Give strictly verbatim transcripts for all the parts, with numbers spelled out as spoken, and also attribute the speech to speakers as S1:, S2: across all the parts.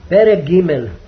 S1: פרק ג'.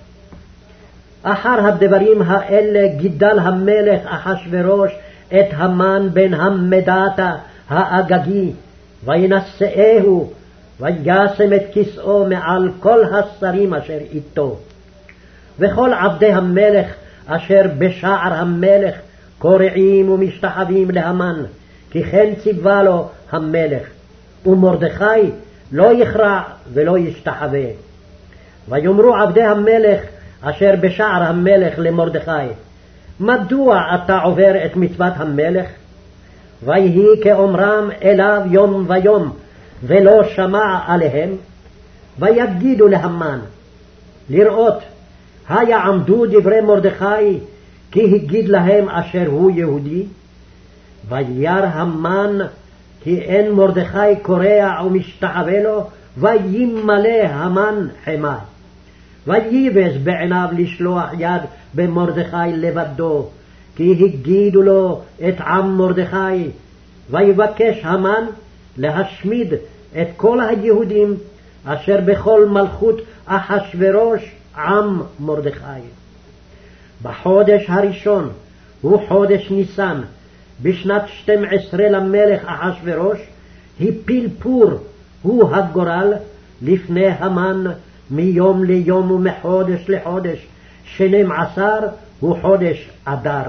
S1: אחר הדברים האלה גידל המלך אחשוורוש את המן בן המדתה האגגי, וינשאהו, וישם את כסאו מעל כל השרים אשר איתו. וכל עבדי המלך אשר בשער המלך קורעים ומשתחווים להמן, כי כן ציווה לו המלך, ומרדכי לא יכרע ולא ישתחווה. ויאמרו עבדי המלך אשר בשער המלך למרדכי, מדוע אתה עובר את מצוות המלך? ויהי כאומרם אליו יום ויום, ולא שמע עליהם. ויגידו להמן, לראות, היעמדו דברי מרדכי, כי הגיד להם אשר הוא יהודי? וירא המן כי אין מרדכי קורע ומשתחווה לו, וימלא המן חמה. וייבז בעיניו לשלוח יד במרדכי לבדו, כי הגידו לו את עם מרדכי. ויבקש המן להשמיד את כל היהודים אשר בכל מלכות אחשוורוש עם מרדכי. בחודש הראשון, הוא חודש ניסן, בשנת שתים עשרה למלך אחשוורוש, הפיל פור, הוא הגורל, לפני המן, מיום ליום ומחודש לחודש, שנים עשר הוא חודש אדר.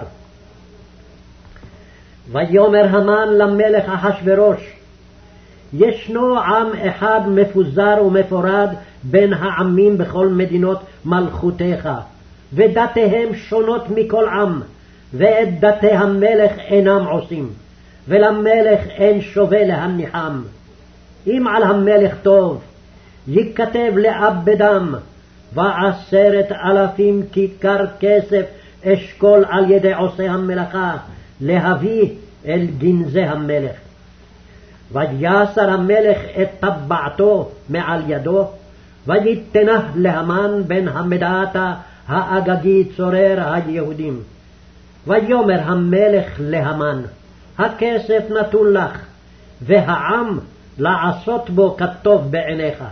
S1: ויאמר המן למלך אחשוורוש, ישנו עם אחד מפוזר ומפורד בין העמים בכל מדינות מלכותיך, ודתיהם שונות מכל עם, ואת דתי המלך אינם עושים, ולמלך אין שווה להניחם. אם על המלך טוב, ייכתב לאבדם, ועשרת אלפים כיכר כסף אשכול על ידי עושי המלאכה, להביא אל גנזי המלך. ויסר המלך את טבעתו מעל ידו, ויתנה להמן בן המדתה האגגי צורר היהודים. ויאמר המלך להמן, הכסף נתון לך, והעם לעשות בו כטוב בעיניך.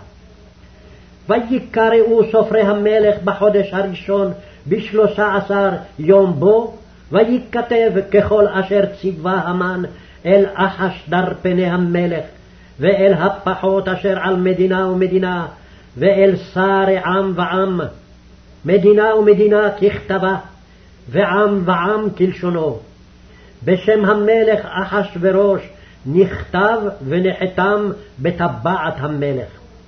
S1: ויקראו סופרי המלך בחודש הראשון בשלושה עשר יום בו, וייכתב ככל אשר ציווה המן אל אחשדר פני המלך, ואל הפחות אשר על מדינה ומדינה, ואל שרי עם ועם, מדינה ומדינה ככתבה, ועם ועם כלשונו. בשם המלך אחשוורוש נכתב ונחתם בטבעת המלך.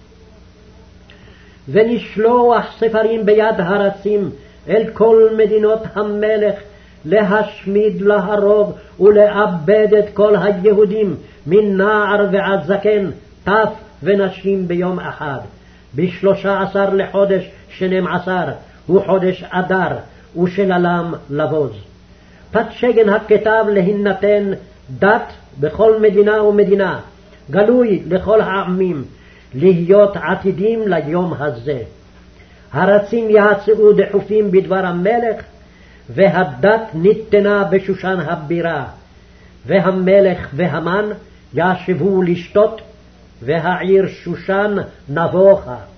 S1: ונשלוח ספרים ביד הרצים אל כל מדינות המלך, להשמיד, להרוג ולאבד את כל היהודים, מנער ועד זקן, טף ונשים ביום אחד, בשלושה עשר לחודש שנים עשר, הוא חודש אדר, ושללם לבוז. פתשגן הכתב להינתן דת בכל מדינה ומדינה, גלוי לכל העמים, להיות עתידים ליום הזה. הרצים יצאו דחופים בדבר המלך, והדת ניתנה בשושן הבירה, והמלך והמן ישבו לשתות, והעיר שושן נבוכה.